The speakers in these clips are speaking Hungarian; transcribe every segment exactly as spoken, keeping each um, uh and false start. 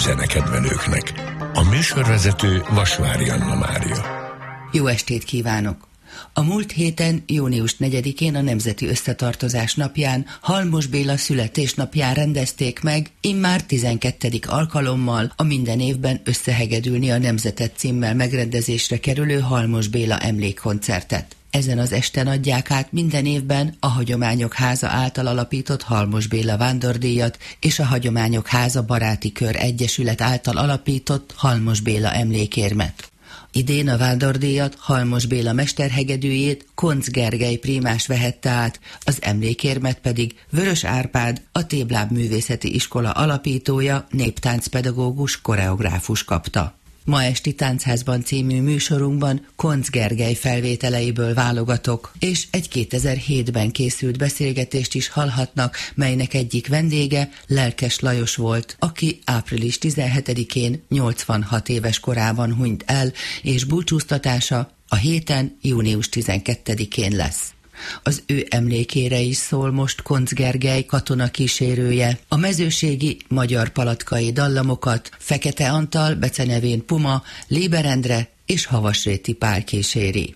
zenekedvelőknek. A műsorvezető Vasvári Anna Mária. Jó estét kívánok! A múlt héten, június negyedikén a Nemzeti Összetartozás napján, Halmos Béla születésnapján rendezték meg, immár tizenkettedik alkalommal a minden évben összehegedülni a Nemzetet címmel megrendezésre kerülő Halmos Béla emlékkoncertet. Ezen az esten adják át minden évben a Hagyományok Háza által alapított Halmos Béla vándordíjat és a Hagyományok Háza Baráti Kör Egyesület által alapított Halmos Béla emlékérmet. Idén a vándordíjat, Halmos Béla mesterhegedűjét Koncz Gergely prímás vehette át, az emlékérmet pedig Vörös Árpád, a Tébláb Művészeti Iskola alapítója, néptáncpedagógus, koreográfus kapta. Ma esti Táncházban című műsorunkban Koncz Gergely felvételeiből válogatok, és egy kétezer-hétben készült beszélgetést is hallhatnak, melynek egyik vendége Lelkes Lajos volt, aki április tizenhetedikén nyolcvanhat éves korában hunyt el, és búcsúztatása a héten, június tizenkettedikén lesz. Az ő emlékére is szól most Koncz Gergely katona kísérője. A mezőségi magyar palatkai dallamokat Fekete Antal, becenevén Puma, Léber Endre és Havasréti Pál kíséri.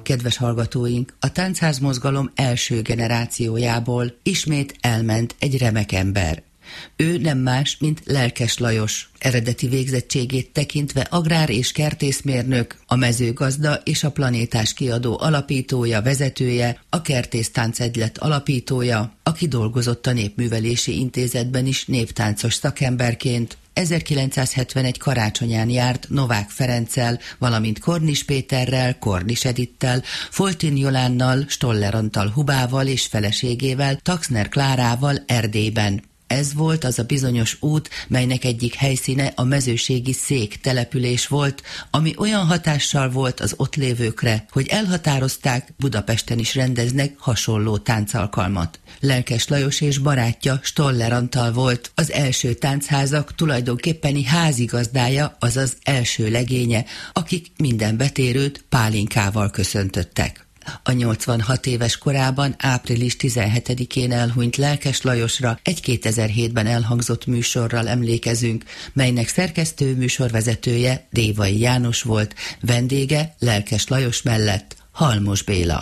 Kedves hallgatóink, a táncház mozgalom első generációjából ismét elment egy remek ember. Ő nem más, mint Lelkes Lajos. Eredeti végzettségét tekintve agrár- és kertészmérnök, a Mezőgazda és a Planétás kiadó alapítója, vezetője, a Kertésztáncegylet alapítója, aki dolgozott a Népművelési Intézetben is néptáncos szakemberként. ezerkilencszázhetvenegy karácsonyán járt Novák Ferenccel, valamint Kornis Péterrel, Kornis Edittel, Foltin Jolánnal, Stoller Antal Hubával és feleségével, Taxner Klárával Erdélyben. Ez volt az a bizonyos út, melynek egyik helyszíne a mezőségi Szék település volt, ami olyan hatással volt az ott lévőkre, hogy elhatározták, Budapesten is rendeznek hasonló táncalkalmat. Lelkes Lajos és barátja, Stoller Antal volt az első táncházak tulajdonképpeni házigazdája, azaz első legénye, akik minden betérőt pálinkával köszöntöttek. A nyolcvanhat éves korában április tizenhetedikén elhunyt Lelkes Lajosra egy kétezer-hétben elhangzott műsorral emlékezünk, melynek szerkesztő műsorvezetője Révai János volt, vendége Lelkes Lajos mellett Halmos Béla.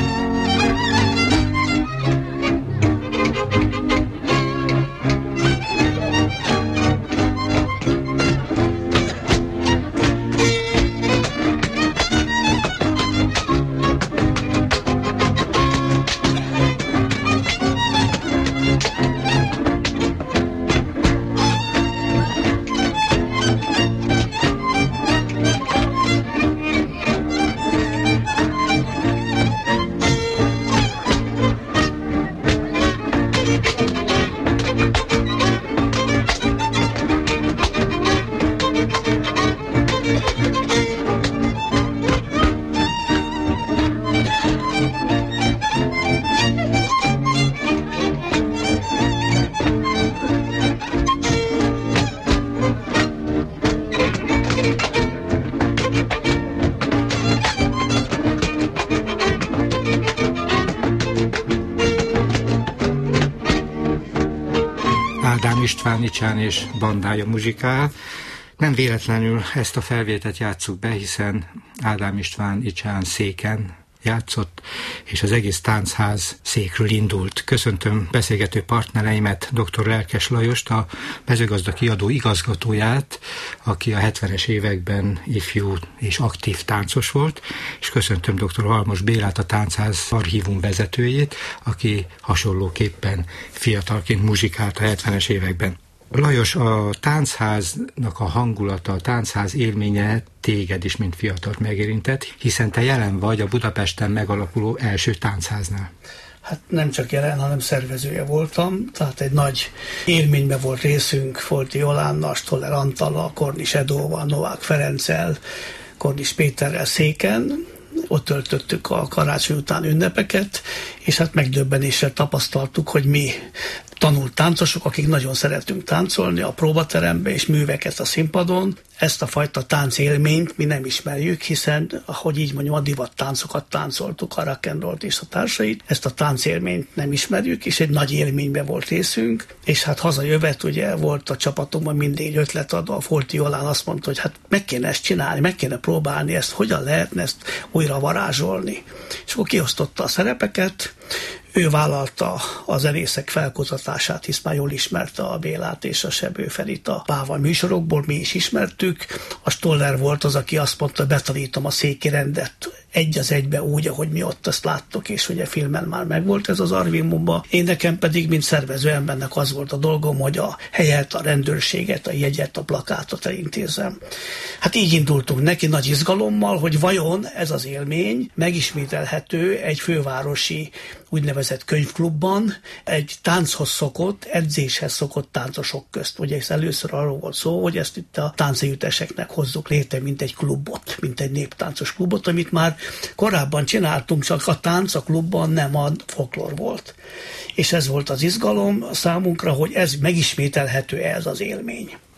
István Icsán és bandája muzsikál. Nem véletlenül ezt a felvételt játsszuk be, hiszen Ádám István Icsán széken játszott, és az egész táncház székről indult. Köszöntöm beszélgető partnereimet, dr. Lelkes Lajost, a Mezőgazda kiadó igazgatóját, aki a hetvenes években ifjú és aktív táncos volt, és köszöntöm dr. Halmos Bélát, a táncház archívum vezetőjét, aki hasonlóképpen fiatalként muzsikált a hetvenes években. Lajos, a táncháznak a hangulata, a táncház élménye téged is, mint fiatalt megérintett, hiszen te jelen vagy a Budapesten megalakuló első táncháznál. Hát nem csak jelen, hanem szervezője voltam, tehát egy nagy élményben volt részünk Folti Jolánnal, Stoller Antallal, Kornis Edóval, Novák Ferenccel, Kornis Péterrel széken. Ott töltöttük a karácsony után ünnepeket, és hát megdöbbenéssel tapasztaltuk, hogy mi tanult táncosok, akik nagyon szeretünk táncolni a próbaterembe és műveket a színpadon. Ezt a fajta táncélményt mi nem ismerjük, hiszen, ahogy így mondjam, a divat táncokat táncoltuk, a rock and rollt és a társait. Ezt a táncélményt nem ismerjük, és egy nagy élményben volt részünk, és hát hazajövet, ugye volt a csapatunkban mindig ötletadó, a Folti Jolán azt mondta, hogy hát meg kéne ezt csinálni, meg kéne próbálni ezt, hogyan lehetne ezt újra varázsolni. És akkor kiosztotta a szerepeket, ő vállalta a zenészek felkutatását, hisz már jól ismerte a Bélát és a Sebő Ferit a Pával műsorokból, mi is ismertük. A Stoller volt az, aki azt mondta, betanítom a széki rendet egy az egybe úgy, ahogy mi ott azt láttuk, és ugye filmen már megvolt ez az archívumban. Én nekem pedig, mint szervező embernek az volt a dolgom, hogy a helyet, a rendőrséget, a jegyet, a plakátot elintézem. Hát így indultunk neki nagy izgalommal, hogy vajon ez az élmény megismételhető egy fővárosi úgynevezett könyvklubban, egy tánchoz szokott, edzéshez szokott táncosok közt. Ugye ez először arról volt szó, hogy ezt itt a táncegyütteseknek hozzuk létre, mint egy klubot, mint egy néptáncos klubot, amit már korábban csináltunk, csak a tánc a klubban nem a folklór volt. És ez volt az izgalom számunkra, hogy ez megismételhető ez az élmény.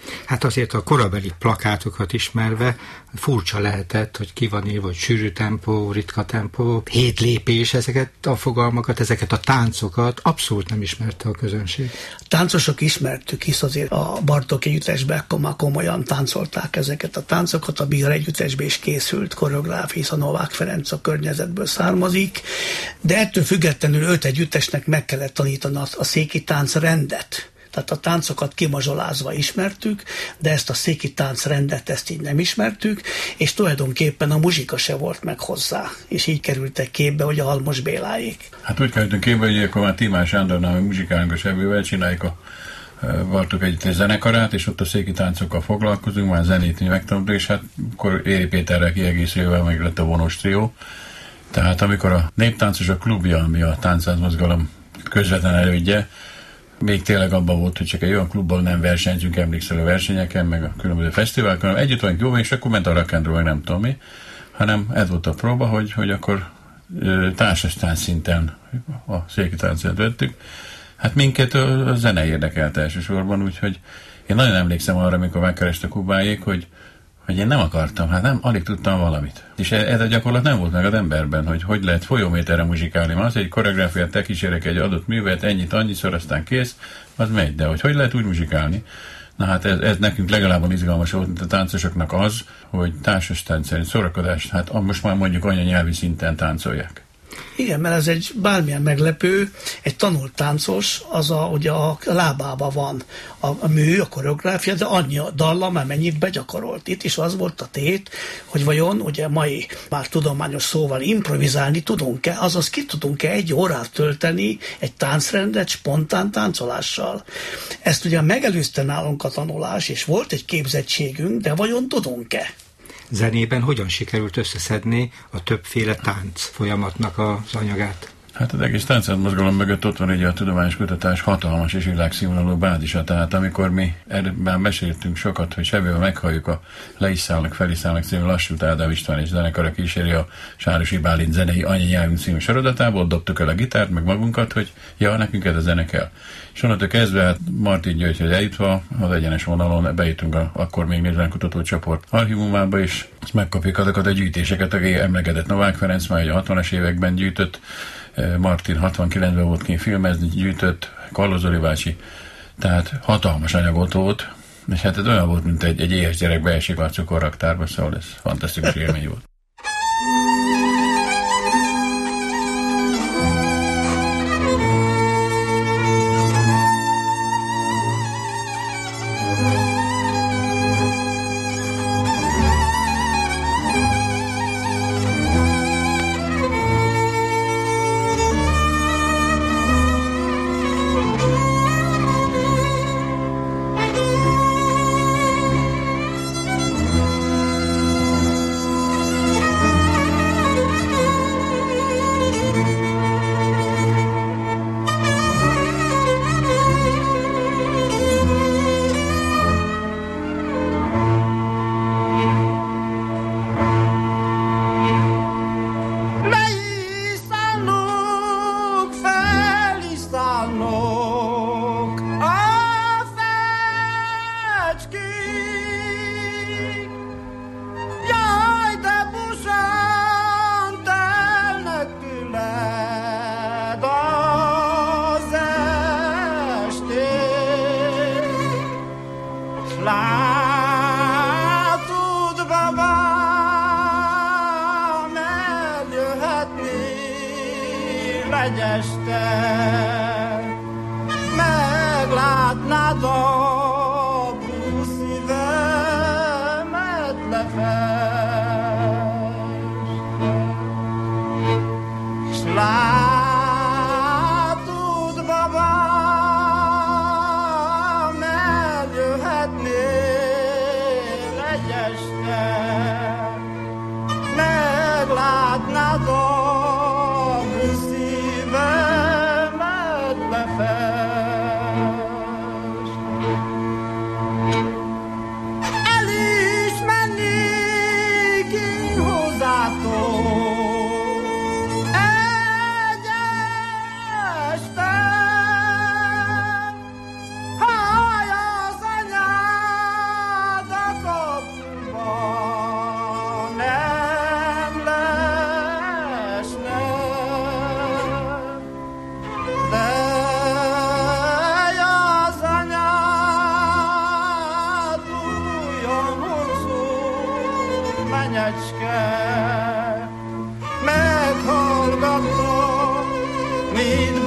Hát azért a korabeli plakátokat ismerve furcsa lehetett, hogy ki van írva, hogy sűrű tempó, ritka tempó, hét lépés, ezeket a fogalmakat, ezeket a táncokat abszolút nem ismerte a közönség. A táncosok ismertük, hisz azért a Bartók együttesben már komolyan táncolták ezeket a táncokat, a Bihar együttesben is készült koreográf, hisz a Novák Ferenc a környezetből származik, de ettől függetlenül öt együttesnek meg kellett tanítani a széki táncrendet. Tehát a táncokat kimazsolázva ismertük, de ezt a széki táncrendet, ezt így nem ismertük, és tulajdonképpen a muzsika se volt meg hozzá, és így kerültek képbe, hogy a Halmos Béláék. Hát úgy kerültünk képbe, hogy akkor már Timás Sándornál, hogy muzsikálunk a sebővel, csináljuk a Bartók Együttes zenekarát, és ott a széki táncokkal foglalkozunk, már zenét megtanultuk, és hát akkor Éri Péterrel kiegészülővel meg lett a vonós trió. Tehát amikor a Néptáncosok Klubja, ami a táncmozgalom közvetlen elődje, még tényleg abban volt, hogy csak egy olyan klubban nem versenyzünk, emlékszel a versenyeken, meg a különböző fesztiválokon, együtt vagyunk jó, és akkor ment a rock and roll, meg nem tudom mi, hanem ez volt a próba, hogy, hogy akkor társas tánc szinten a széki táncot vettük. Hát minket a, a zene érdekelt elsősorban, úgyhogy én nagyon emlékszem arra, amikor megkereste Kubáék, hogy hogy én nem akartam, hát nem, alig tudtam valamit. És ez a gyakorlat nem volt meg az emberben, hogy hogy lehet folyóméterre muzsikálni. Az, hogy egy koreográfiát te kísérek egy adott művet, ennyit, annyiszor, aztán kész, az megy. De hogy hogy lehet úgy muzsikálni? Na hát ez, ez nekünk legalább izgalmas volt, mint a táncosoknak az, hogy társas tánc, szórakozást, hát most már mondjuk anyanyelvi szinten táncolják. Igen, mert ez egy bármilyen meglepő, egy tanult táncos, az a, ugye a lábában van a, a mű, a koreográfia, de annyi a dallam, amennyit begyakorolt. Itt is az volt a tét, hogy vajon ugye mai már tudományos szóval improvizálni tudunk-e, azaz ki tudunk-e egy órát tölteni egy táncrendet spontán táncolással. Ezt ugye megelőzte nálunk a tanulás, és volt egy képzettségünk, de vajon tudunk-e? Zenében hogyan sikerült összeszedni a többféle tánc folyamatnak az anyagát? Hát az egész táncmozgalom mögött ott van egy a tudományos kutatás hatalmas és világszínvonalú bázisa, tehát amikor mi ebben meséltünk sokat, hogy sebével meghalljuk a Le is szállnak, fel is szállnak című Lassút Ádám István és zenekara kíséri a Sárosi Bálint zenei anyanyelvünk című sorozatából, dobtuk el a gitárt, meg magunkat, hogy ja, nekünk ez a zene kell. És onnantól kezdve, hát Martin Györgyhöz eljutva, az egyenes vonalon bejutunk a, akkor még nézvenkutató csoport archívumába, és megkapjuk azokat a gyűjtéseket, aki emlegetett Novák Ferenc, már a hatvanas években gyűjtött, Martin hatvankilencben volt kint filmezni, gyűjtött, Kalló Zoli bácsi, tehát hatalmas anyagot volt, és hát ez olyan volt, mint egy, egy éhes gyerek beesik a cukorraktárba, szóval ez fantasztikus élmény volt. Meglátnád a szívem, menyecske, meghallgatlak, mit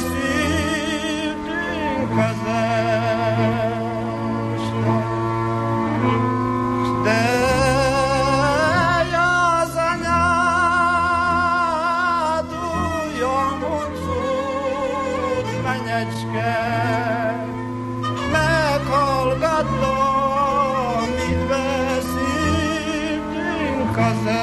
beszéltünk az este. De az anyád olyan huncut, menyecske, meghallgatlak, mit beszéltünk az este.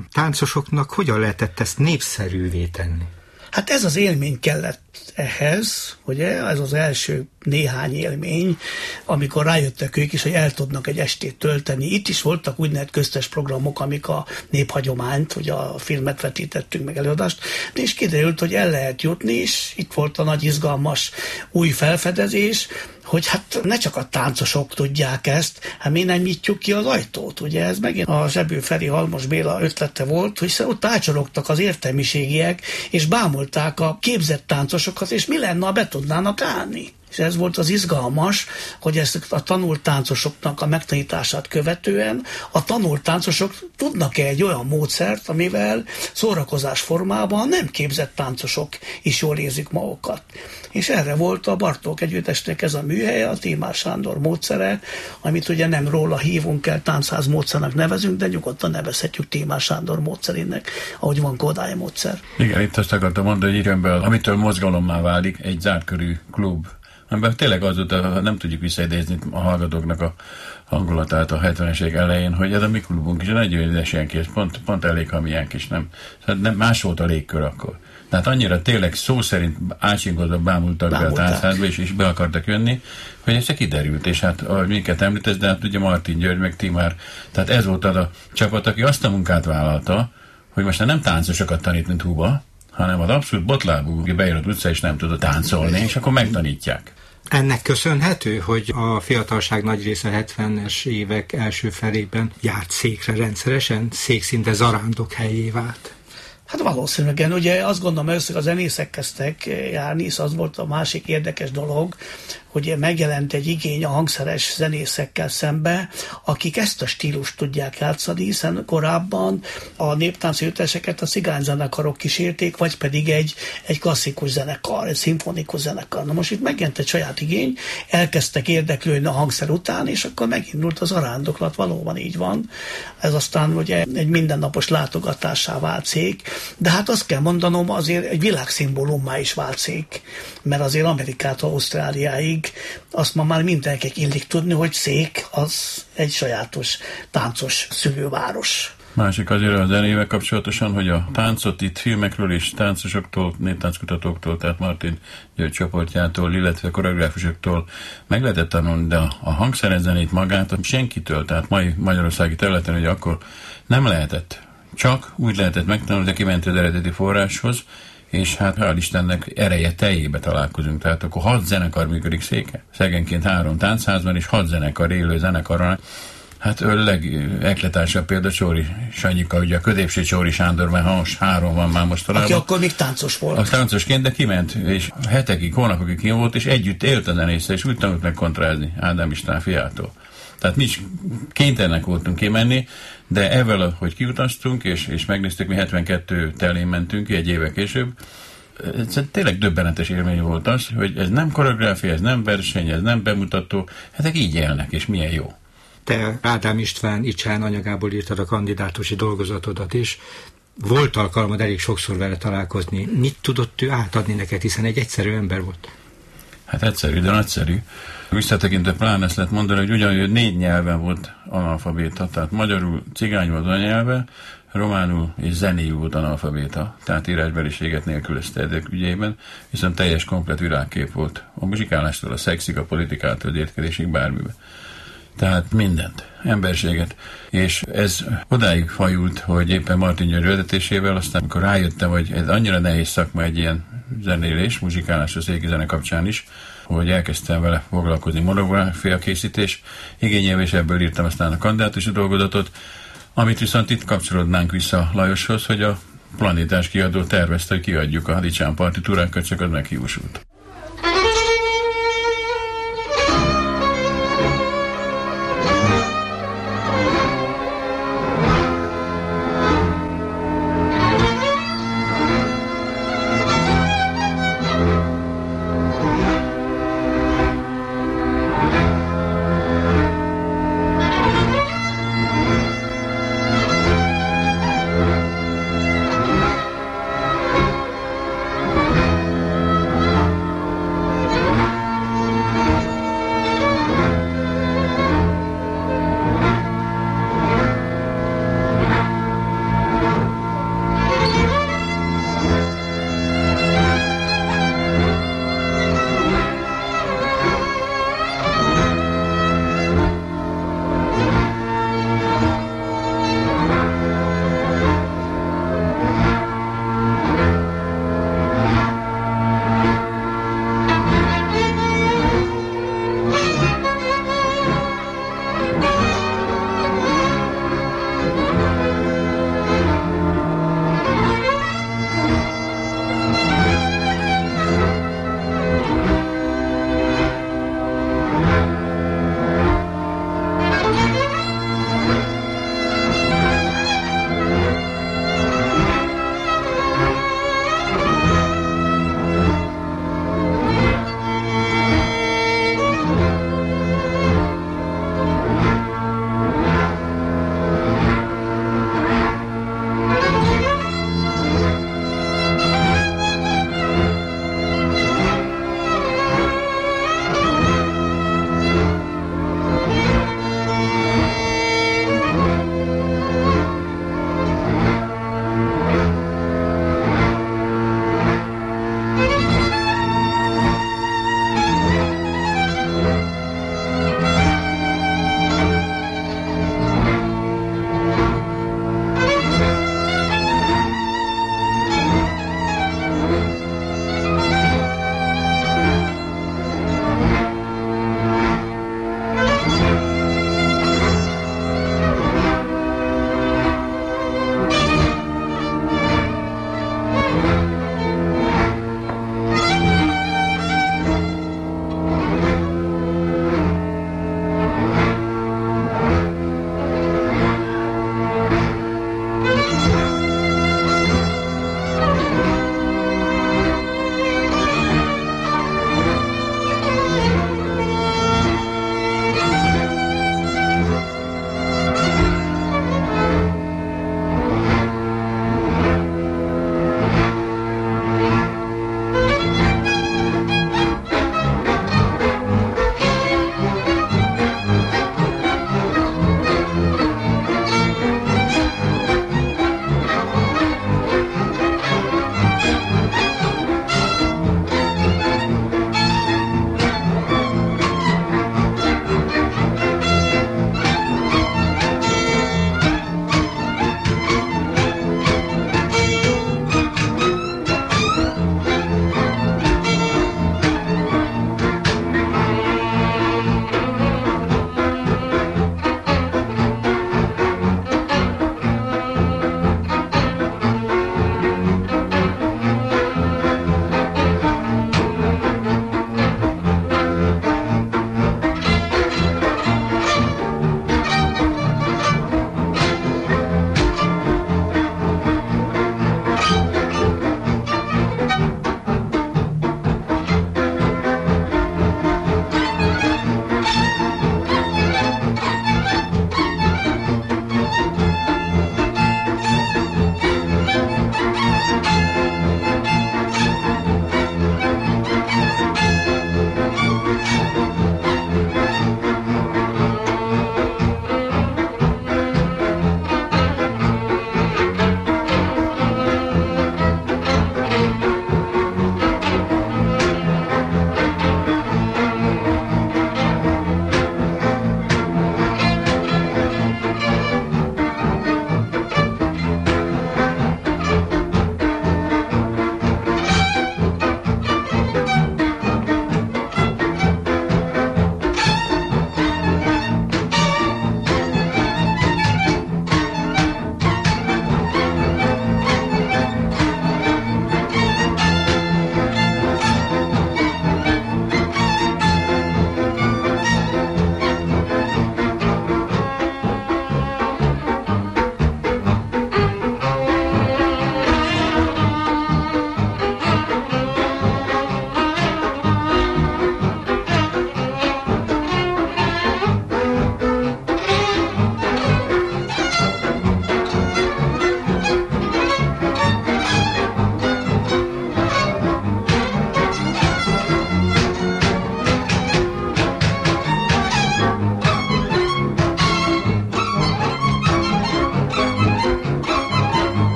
táncosoknak hogyan lehetett ezt népszerűvé tenni? Hát ez az élmény kellett ehhez, ugye, ez az első néhány élmény, amikor rájöttek ők is, hogy el tudnak egy estét tölteni. Itt is voltak úgynevezett köztes programok, amik a néphagyományt, hogy a filmet vetítettünk meg előadást, és kiderült, hogy el lehet jutni, és itt volt a nagy izgalmas új felfedezés, hogy hát ne csak a táncosok tudják ezt, hát mi nem nyitjuk ki az ajtót, ugye ez megint a Zsebő Feri Halmos Béla ötlete volt, hogy ott ácsorogtak az értelmiségiek, és bámulták a képzett táncosokat, és mi lenne, ha be tudnának állni. És ez volt az izgalmas, hogy ezt a tanult táncosoknak a megtanítását követően a tanult táncosok tudnak-e egy olyan módszert, amivel szórakozás formában nem képzett táncosok is jól érzik magukat. És erre volt a Bartók Együttesnek ez a műhelye, a Tímár Sándor módszere, amit ugye nem róla hívunk el, táncház módszernek nevezünk, de nyugodtan nevezhetjük Tímár Sándor módszerének, ahogy van Kodály módszer. Igen, itt azt akartam mondani, hogy írjam be, amitől mozgalommá válik egy zártkörű klub, amiben tényleg azóta nem tudjuk visszaidézni a hallgatóknak a hangulatát a hetvenes évek elején, hogy ez a mi klubunk is egy olyan kis, pont, pont elég, ha milyen kis, nem. Szóval nem, más volt a légkör akkor. Tehát annyira tényleg szó szerint ácsinkodva bámultak be a táncházba, és, és be akartak jönni, hogy ez csak kiderült, és hát ahogy minket említesz, de hát ugye Martin György, meg Timár, tehát ez volt az a csapat, aki azt a munkát vállalta, hogy most nem táncosokat tanít, mint húba, hanem az abszolút botlábú, aki bejön az utca, és nem tudott táncolni, és akkor megtanítják. Ennek köszönhető, hogy a fiatalság nagy része hetvenes évek első felében járt székre rendszeresen, szék szinte zarándok helyé vált. Hát valószínűleg, ugye azt gondolom, először a zenészek kezdtek járni, és az volt a másik érdekes dolog, hogy megjelent egy igény a hangszeres zenészekkel szembe, akik ezt a stílust tudják játszani, hiszen korábban a néptánci üteseket a cigányzenekarok kísérték, vagy pedig egy, egy klasszikus zenekar, egy szimfonikus zenekar. Na most itt megjelent egy saját igény, elkezdtek érdeklődni a hangszer után, és akkor megindult az arándoklat, valóban így van. Ez aztán ugye egy mindennapos látogatássá vált szék, de hát azt kell mondanom, azért egy világszimbólummá is vált szék, mert azért Amerikától Ausztráliáig azt ma már mindenkinek illik tudni, hogy Szék az egy sajátos táncos szülőváros. Másik azért a zenével kapcsolatosan, hogy a táncot itt filmekről és táncosoktól, néptánckutatóktól, tehát Martin György csoportjától, illetve koreográfusoktól meg lehetett tanulni, de a hangszeres zenét magát senkitől, tehát mai magyarországi területen, hogy akkor nem lehetett. Csak úgy lehetett megtanulni, hogy kiment az eredeti forráshoz, és hát hál' Istennek ereje teljébe találkozunk. Tehát akkor hat zenekar működik Széken. Szegenként három táncházban, és hat zenekar, élő zenekarral. Hát ő legekletársabb példa Csóri Sanyika, ugye a középső Csóri Sándor, mert most három van már mostanában. Aki akkor még táncos volt. A táncosként, de kiment, és hetekig, hónapokig kim volt, és együtt élt a zenésszel, és úgy tanult meg kontrázni Ádám István fiától. Tehát mi is kénytelenek voltunk kimenni, de ezzel, hogy kiutaztunk, és, és megnéztük, mi hetvenkettő telén mentünk ki, egy éve később, ez tényleg döbbenetes élmény volt az, hogy ez nem koreográfia, ez nem verseny, ez nem bemutató, ezek így élnek, és milyen jó. Te Ádám István Icsán anyagából írtad a kandidátusi dolgozatodat is. Volt alkalmad elég sokszor vele találkozni. Mit tudott ő átadni neked, hiszen egy egyszerű ember volt? Hát egyszerű, de nagyszerű. Visszatekintve pláne ezt lehet mondani, hogy ugyanúgy négy nyelven volt analfabéta, tehát magyarul cigány volt anyanyelve, románul és zenéül volt analfabéta, tehát írásbeliséget nélkülözte ezek ügyében, viszont teljes komplet világkép volt. A muzsikálástól, a szexig, a politikától, az étkezésig, bármiben. Tehát mindent, emberséget. És ez odáig fajult, hogy éppen Martin György vezetésével, aztán amikor rájöttem, hogy ez annyira nehéz szakma egy ilyen zenélés, muzsikálás a széki zene kapcsán is, hogy elkezdtem vele foglalkozni, monográfia készítés igényével, és ebből írtam aztán a kandidátusi dolgozatot, amit viszont itt kapcsolódnánk vissza Lajoshoz, hogy a Planétás kiadó tervezte, hogy kiadjuk a Dicsán partitúrákat, csak az meghiúsult.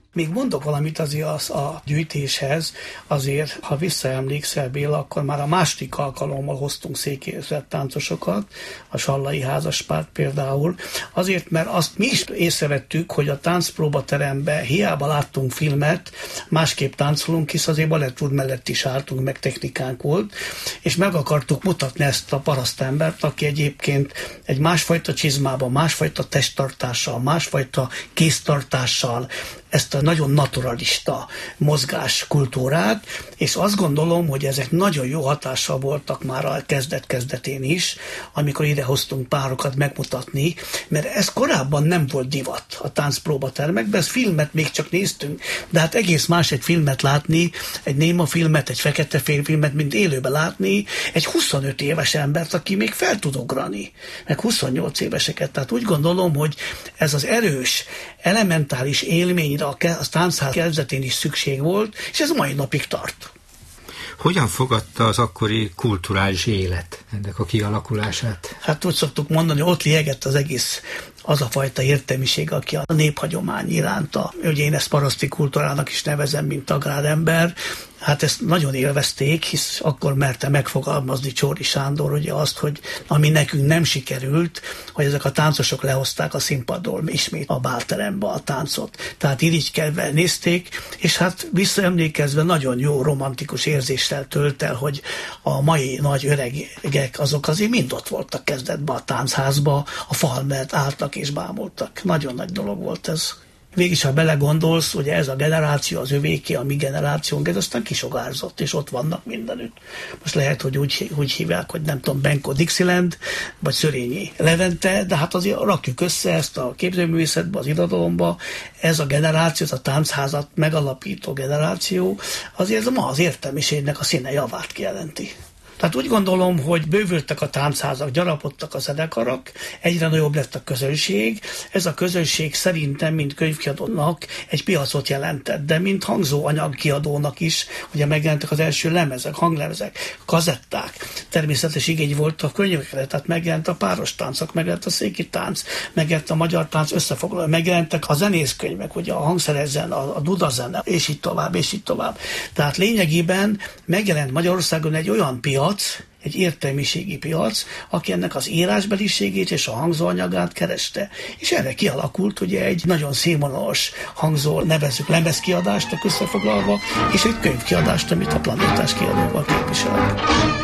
Még mondok valamit azért az a gyűjtéshez, azért, ha visszaemlékszel, Béla, akkor már a második alkalommal hoztunk székérzett táncosokat, a Sallai házaspárt például, azért, mert azt mi is észrevettük, hogy a táncpróbateremben hiába láttunk filmet, másképp táncolunk, hisz azért balettúr mellett is álltunk, meg technikánk volt, és meg akartuk mutatni ezt a parasztembert, aki egyébként egy másfajta csizmában, másfajta testtartással, másfajta kéztartással, ezt a nagyon naturalista mozgáskultúrát, és azt gondolom, hogy ezek nagyon jó hatással voltak már a kezdet-kezdetén is, amikor idehoztunk párokat megmutatni, mert ez korábban nem volt divat a táncpróbatermekben, ez filmet még csak néztünk, de hát egész más egy filmet látni, egy néma filmet, egy fekete filmet, mint élőben látni, egy huszonöt éves embert, aki még fel tud ugrani, meg huszonnyolc éveseket. Tehát úgy gondolom, hogy ez az erős, elementáris élmény a táncház kezdetén is szükség volt, és ez mai napig tart. Hogyan fogadta az akkori kulturális élet ennek a kialakulását? Hát úgy szoktuk mondani, ott liegett az egész az a fajta értelmiség, aki a néphagyomány iránta, ugye én ezt paraszti kultúrának is nevezem, mint agrárember, hát ezt nagyon élvezték, hisz akkor merte megfogalmazni Csordi Sándor ugye azt, hogy ami nekünk nem sikerült, hogy ezek a táncosok lehozták a színpadról ismét a bálterembe a táncot. Tehát irigykedve nézték, és hát visszaemlékezve nagyon jó romantikus érzéssel tölt el, hogy a mai nagy öregek azok azért mind ott voltak kezdetben a táncházba, a fal mellett álltak és bámultak. Nagyon nagy dolog volt ez. Végis, ha belegondolsz, ugye ez a generáció, az övéké, a mi generációnk, ez aztán kisugárzott, és ott vannak mindenütt. Most lehet, hogy úgy, úgy hívják, hogy nem tudom, Benko Dixieland, vagy Szörényi Levente, de hát azért rakjuk össze ezt a képzőművészetbe, az irodalomba, ez a generáció, ez a táncházat megalapító generáció, azért ez ma az értelmiségnek a színe javát kijelenti. Tehát úgy gondolom, hogy bővültek a táncházak, gyarapodtak a zenekarak, egyre nagyobb lett a közönség. Ez a közönség szerintem, mint könyvkiadónak egy piacot jelentett, de mint hangzóanyag kiadónak is, ugye megjelentek az első lemezek, hanglemezek, kazetták. Természetes igény volt a könyvekre, tehát megjelent a páros táncok, megjelent a széki tánc, megjelent a magyar tánc összefoglaló, megjelentek a zenészkönyvek, ugye a hangszerezen, a, a dudazene, és így tovább, és így tovább. Tehát lényegében megjelent Magyarországon egy olyan piac, egy értelmiségi piac, aki ennek az írásbeliségét és a hangzóanyagát kereste. És erre kialakult ugye egy nagyon színvonalas hangzó, nevezzük lemezkiadást összefoglalva, és egy könyvkiadást, amit a Planétás kiadóval képviselnek.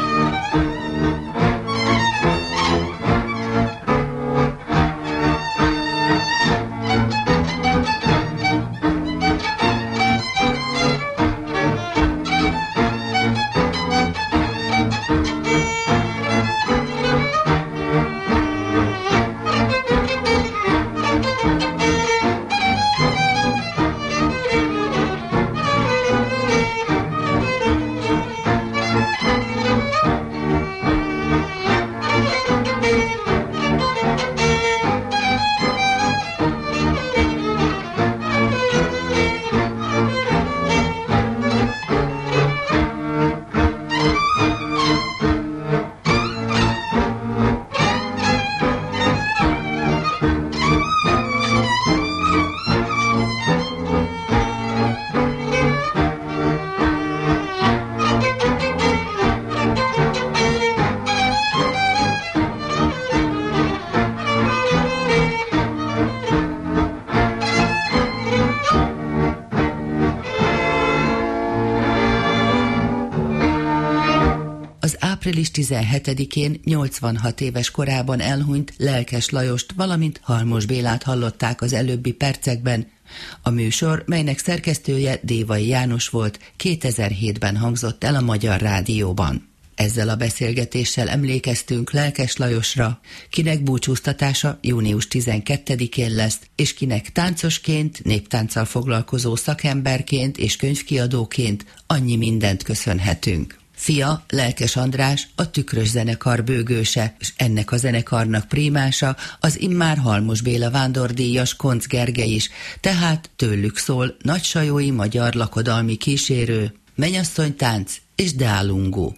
április tizenhetedikén nyolcvanhat éves korában elhunyt Lelkes Lajost, valamint Halmos Bélát hallották az előbbi percekben. A műsor, melynek szerkesztője Dévai János volt, kétezer-hétben hangzott el a Magyar Rádióban. Ezzel a beszélgetéssel emlékeztünk Lelkes Lajosra, kinek búcsúztatása június tizenkettedikén lesz, és kinek táncosként, néptánccal foglalkozó szakemberként és könyvkiadóként annyi mindent köszönhetünk. Fia, Lelkes András, a Tükrös zenekar bőgőse, és ennek a zenekarnak prímása az immár Halmos Béla vándordíjas Koncz Gergely is, tehát tőlük szól nagysajói magyar lakodalmi kísérő, Mennyasszonytánc és Deálungó.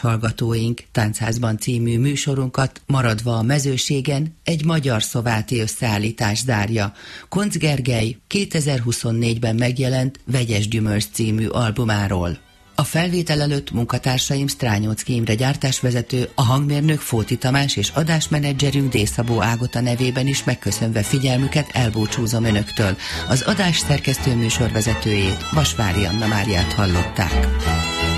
hallgatóink, Táncházban című műsorunkat maradva a mezőségen egy magyar szováti összeállítás zárja. Koncz Gergely kétezer-huszonnégyben megjelent Vegyes Gyümölcs című albumáról. A felvétel előtt munkatársaim Strányóczky Imre gyártásvezető, a hangmérnök Fóti Tamás és adásmenedzserünk D. Szabó Ágota nevében is megköszönve figyelmüket elbúcsúzom önöktől. Az adás szerkesztő műsorvezetőjét, Vasvári Anna Máriát hallották.